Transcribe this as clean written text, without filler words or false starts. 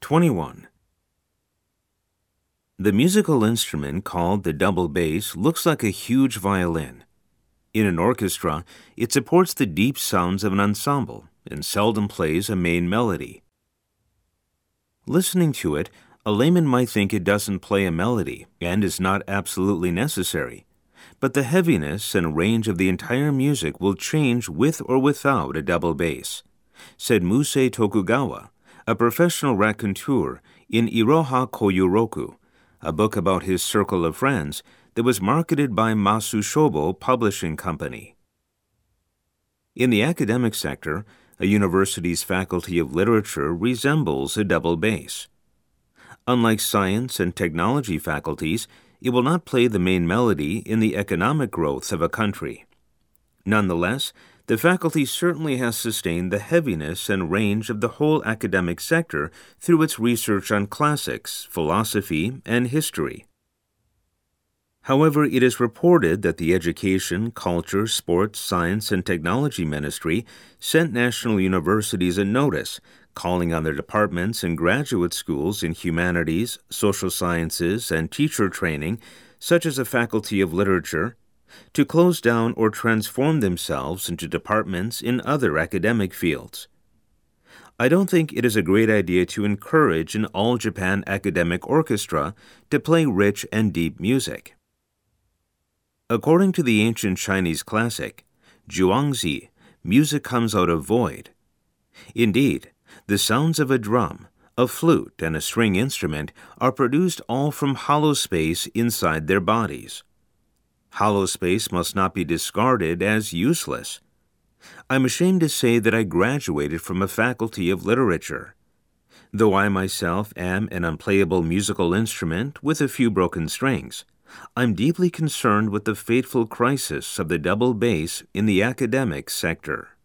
21. The musical instrument called the double bass looks like a huge violin. In an orchestra, it supports the deep sounds of an ensemble and seldom plays a main melody. Listening to it, a layman might think it doesn't play a melody and is not absolutely necessary, but the heaviness and range of the entire music will change with or without a double bass, said Musei Tokugawa, a professional raconteur in Iroha Koyuroku, a book about his circle of friends that was marketed by Masu Shobo Publishing Company. In the academic sector, a university's faculty of literature resembles a double bass. Unlike science and technology faculties, it will not play the main melody in the economic growth of a country. Nonetheless, the faculty certainly has sustained the heaviness and range of the whole academic sector through its research on classics, philosophy, and history. However, it is reported that the Education, Culture, Sports, Science, and Technology Ministry sent national universities a notice calling on their departments and graduate schools in humanities, social sciences, and teacher training, such as the Faculty of Literature, to close down or transform themselves into departments in other academic fields. I don't think it is a great idea to encourage an all-Japan academic orchestra to play rich and deep music. According to the ancient Chinese classic, Zhuangzi, music comes out of void. Indeed, the sounds of a drum, a flute, and a string instrument are produced all from hollow space inside their bodies. Hollow space must not be discarded as useless. I'm ashamed to say that I graduated from a faculty of literature. Though I myself am an unplayable musical instrument with a few broken strings, I'm deeply concerned with the fateful crisis of the double bass in the academic sector.